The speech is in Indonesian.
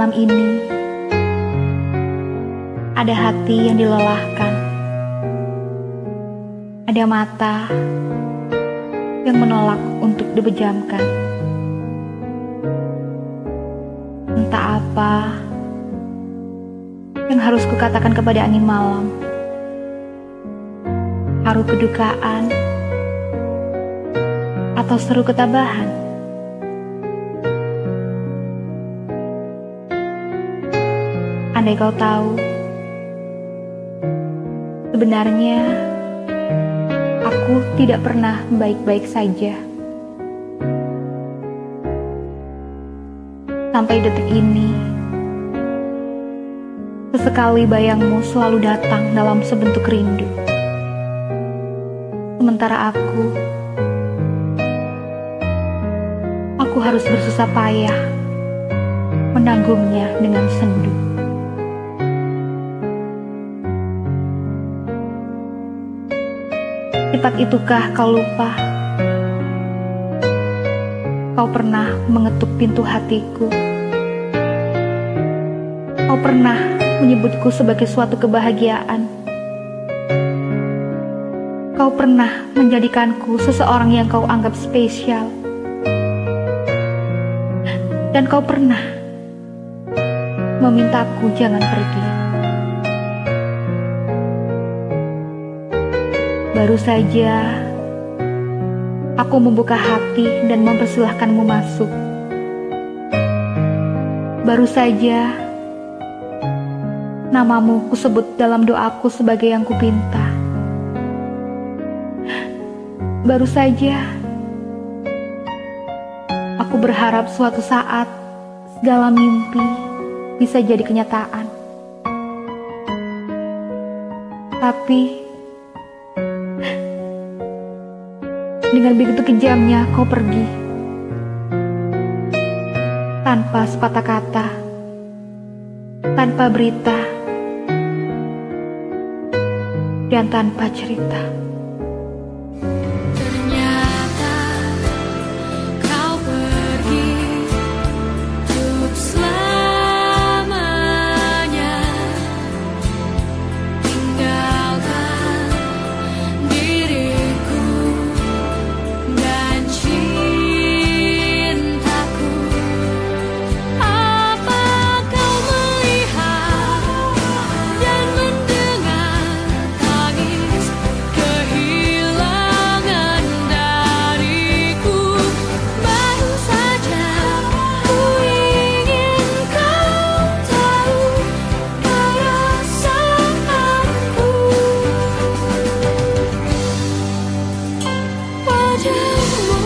malam ini ada hati yang dilelahkan, ada mata yang menolak untuk dipejamkan. Entah apa yang harus kukatakan kepada angin malam, haru kedukaan atau seru ketabahan. Andai kau tahu, sebenarnya aku tidak pernah baik-baik saja. Sampai detik ini, sesekali bayangmu selalu datang dalam sebentuk rindu. Sementara aku harus bersusah payah menanggungnya dengan sendu. Cepat itukah kau lupa? Kau pernah mengetuk pintu hatiku. Kau pernah menyebutku sebagai suatu kebahagiaan. Kau pernah menjadikanku seseorang yang kau anggap spesial. Dan kau pernah memintaku jangan pergi. Baru saja aku membuka hati dan mempersilahkanmu masuk. Baru saja namamu kusebut dalam doaku sebagai yang kupinta. Baru saja aku berharap suatu saat segala mimpi bisa jadi kenyataan. Tapi dengan begitu kejamnya kau pergi, tanpa sepatah kata, tanpa berita, dan tanpa cerita.